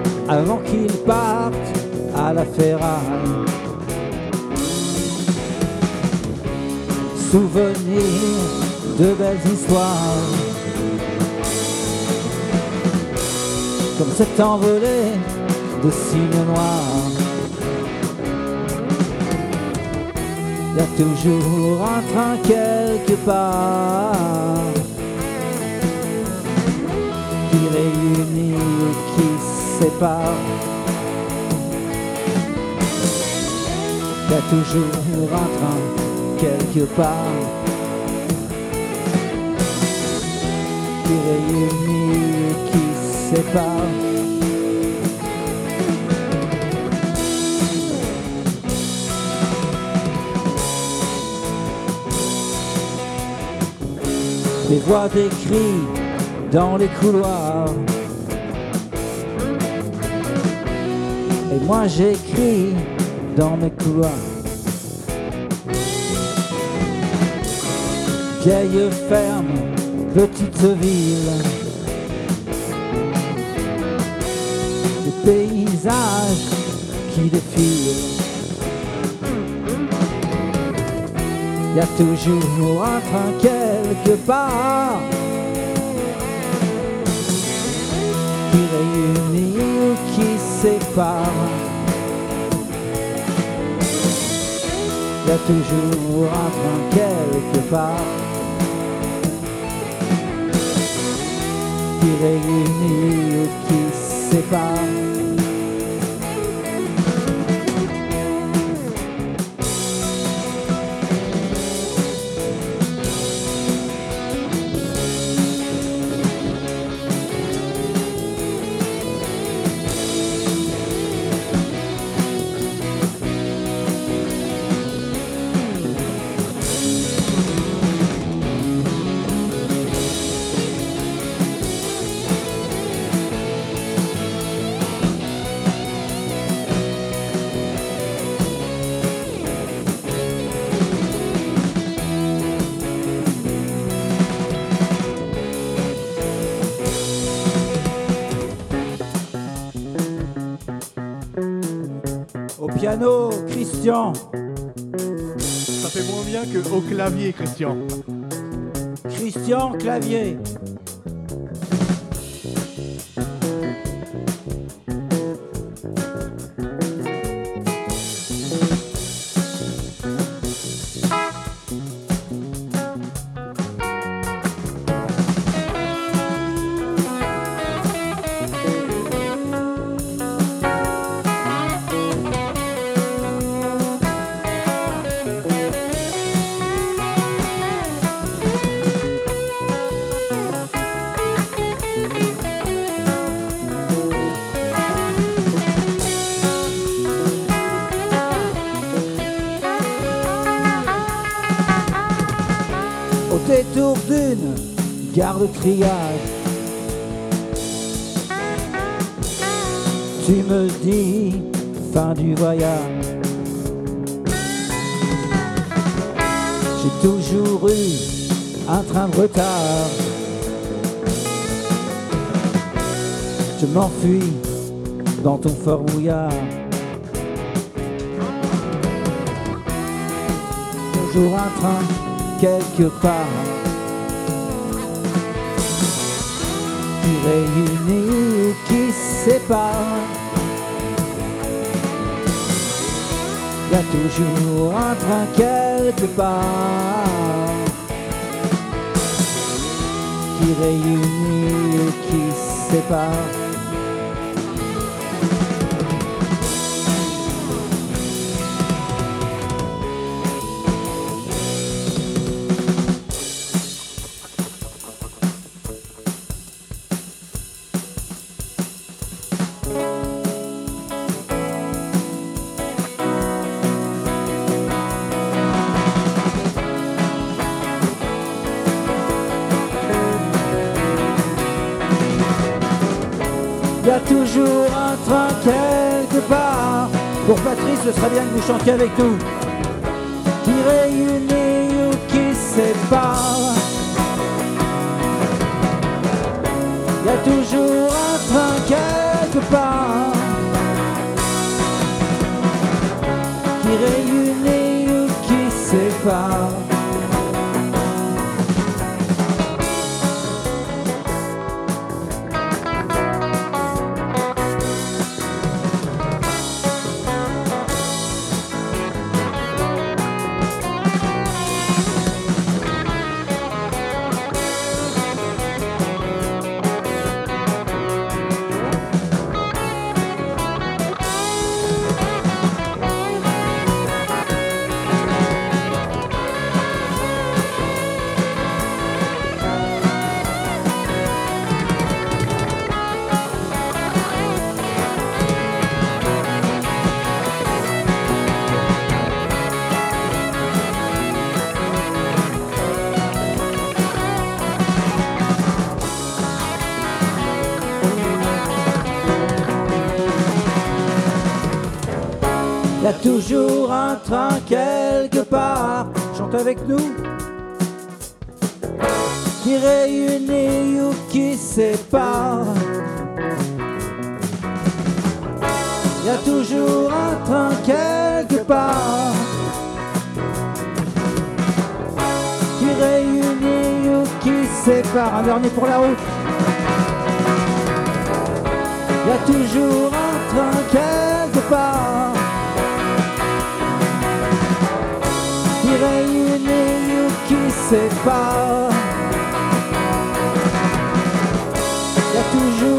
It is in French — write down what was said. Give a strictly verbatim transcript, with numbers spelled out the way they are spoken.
avant qu'il parte à la ferraille. Souvenirs de belles histoires, comme cet envolé de cygnes noirs. Il y a toujours un train quelque part qui réunit ou qui sépare. Il y a toujours un train quelque part qui réunit ou qui sépare. Des voix, des cris dans les couloirs. Et moi j'écris dans mes couloirs. Vieille ferme, petite ville, des paysages qui défilent. Il y a toujours un train quelque part qui réunit ou qui sépare. Il y a toujours un train quelque part qui réunit ou qui sépare. Au piano, Christian. Ça fait moins bien que au clavier, Christian. Christian, clavier. Au détour d'une gare de triage, tu me dis fin du voyage. J'ai toujours eu un train de retard. Je m'enfuis dans ton fort brouillard. Toujours un train quelque part qui réunit ou qui sépare. Il y a toujours un train quelque part qui réunit ou qui sépare. Il y a toujours un train quelque part. Pour Patrice, ce serait bien que vous chantiez avec nous. Qui réunit ou qui sépare. Il y a toujours un train quelque part y a toujours un train quelque part. Chante avec nous. Qui réunit ou qui sépare. Y a toujours un train quelque part. Qui réunit ou qui sépare. Un dernier pour la route. Y a toujours un train quelque part. Qui réunit ou qui sépare. Y a toujours